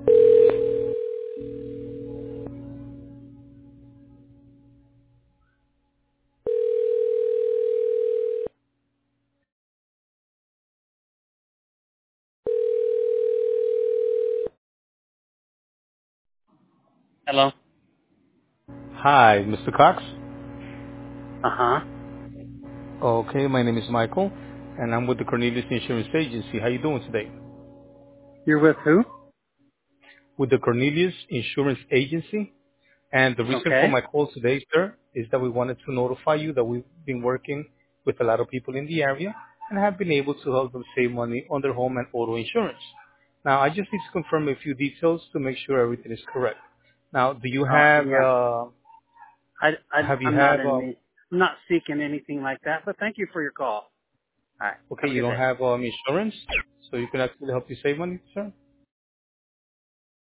Hello. Hi, Mr. Cox. Uh huh. Okay, my name is Michael, and I'm with the Cornelius Insurance Agency. How you doing today? You're with who? With the Cornelius Insurance Agency, and the reason for Okay. my call today, sir, is that we wanted to notify you that we've been working with a lot of people in the area and have been able to help them save money on their home and auto insurance. Now, I just need to confirm a few details to make sure everything is correct. Now, do you have Yeah. have you I'm not have in the. I'm not seeking anything like that. But thank you for your call. All right. okay, Have a you good don't day. have insurance, so you can actually help you save money, sir?